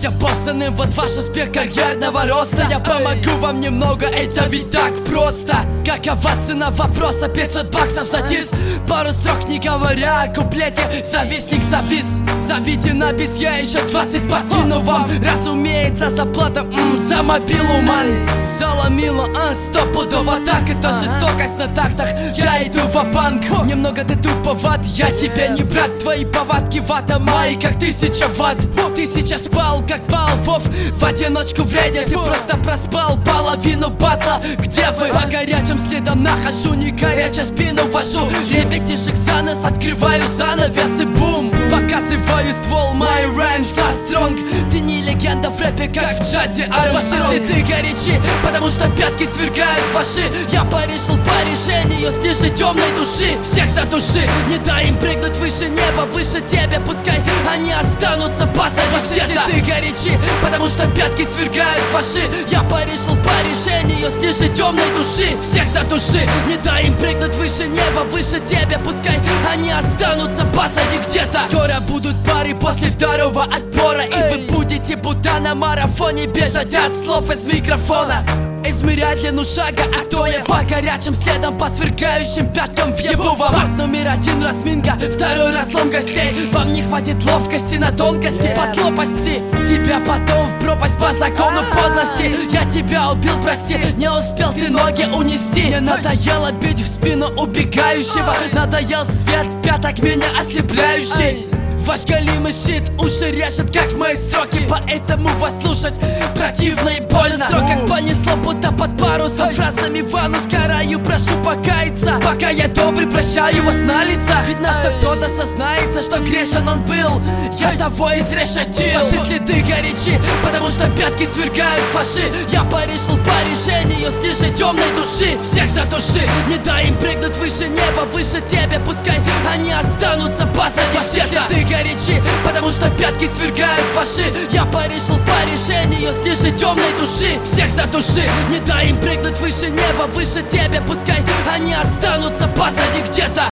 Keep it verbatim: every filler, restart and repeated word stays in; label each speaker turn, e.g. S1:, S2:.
S1: быть обоссанным, вот ваш успех карьерного роста. Я помогу вам немного, это ведь так просто. Какова цена вопроса? пятьсот баксов за дис. Пару строк не говоря о куплете, завистник завис. Завиден без, я еще двадцать подкину вам. Разумеется, заплата м, за мобилу, ман. Заломило, а, стопудово так. Это жестокость на тактах, я иду в банк. Немного ты туповат, я тебе не брат. Твои повадки вата мои, как тысяча ватт. Ты сейчас спал, как пал Вов, в одиночку в рейде. Ты просто проспал половину батла. Где вы? По горячим следам нахожу, не горячо спину вожу. Ребятишек за нос, открываю занавес и бум. Показываю ствол, мой райм со стронг. Ты не легенда в рэпе, как в джазе Армстронг. Если ты горячи, потому что пятки свергают фаши. Я порешил по решению с ниже темной души. Всех задуши, не дай им прыгнуть выше неба, выше тебя, пускай они останутся позади где-то. Если ты горячи, потому что пятки свергают фаши. Я порешил по решению с ниже темной души. Всех задуши, не дай им прыгнуть выше неба, выше тебя, пускай они останутся позади где-то. Скоро будут пары после второго отбора, и вы будете будто на марафоне бежать от слов из микрофона. Измерять длину шага, а то я по горячим следам, по сверкающим пяткам въебу вам. Факт номер один разминка, второй разлом гостей. Вам не хватит ловкости на тонкости, yeah. Подлопасти. Тебя потом в пропасть по закону подлости. Я тебя убил, прости, не успел ты ноги унести. Мне надоело бить в спину убегающего, надоел свет пяток меня ослепляющий. Ваш голимый щит уши режет, как мои строки, поэтому вас слушать противно и больно. Строк как понесло, будто под парусом. Фразами в анус караю, прошу покаяться. Пока я добрый, прощаю вас на лица. Видно, что кто-то сознается, что грешен он был. Я того изрешетил. Ваши следы горячи, потому что пятки свергают фаши. Я порешил по решению с ниже темной души. Всех задуши, не дай им прыгнуть выше неба, выше тебя, пускай они останутся позади где-то. Горячи, потому что пятки свергают фаши. Я порешил по решению с ниже темной души. Всех задуши, не дай им прыгнуть выше неба, выше тебя, пускай они останутся позади где-то.